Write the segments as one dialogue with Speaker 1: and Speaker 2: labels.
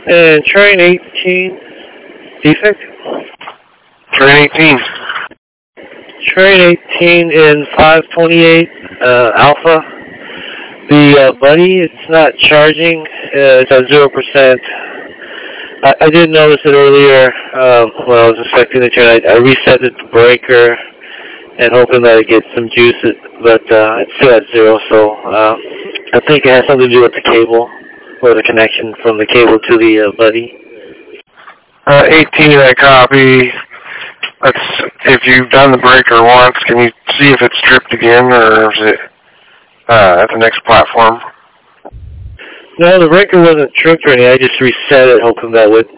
Speaker 1: And train 18, defect?
Speaker 2: Train 18.
Speaker 1: Train 18 in 528 alpha. The buddy, it's not charging. It's at 0%. I did notice it earlier when I was inspecting the train. I reset the breaker and hoping that it gets some juice, but it's still at 0. So I think it has something to do with the cable or the connection from the cable to the buddy.
Speaker 2: 18, I copy. If you've done the breaker once, can you see if it's tripped again, or is it at the next platform?
Speaker 1: No, the breaker wasn't tripped or anything. I just reset it, hoping that would,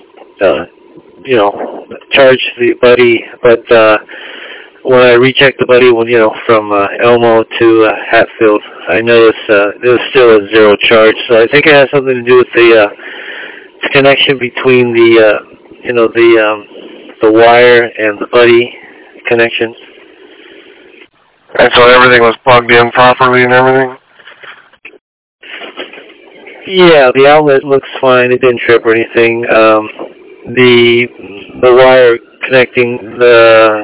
Speaker 1: charge the buddy. But when I rechecked the buddy, from Elmo to Hatfield, I noticed it was still a 0 charge. So I think it has something to do with the connection between the wire and the buddy connections.
Speaker 2: And so everything was plugged in properly and everything?
Speaker 1: Yeah, the outlet looks fine. It didn't trip or anything. The wire connecting the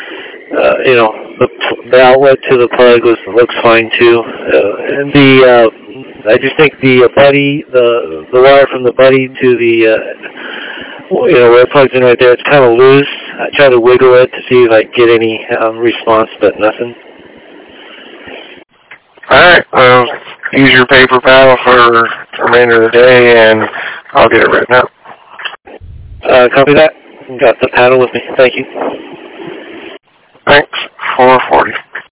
Speaker 1: outlet to the plug looks fine too. And I just think the buddy, the wire from the buddy to the where it plugs in right there, it's kind of loose. I try to wiggle it to see if I get any response, but nothing.
Speaker 2: Alright, well, use your paper paddle for the remainder of the day, and I'll get it written up.
Speaker 1: Copy that. Got the paddle with me. Thank you.
Speaker 2: Thanks. 440.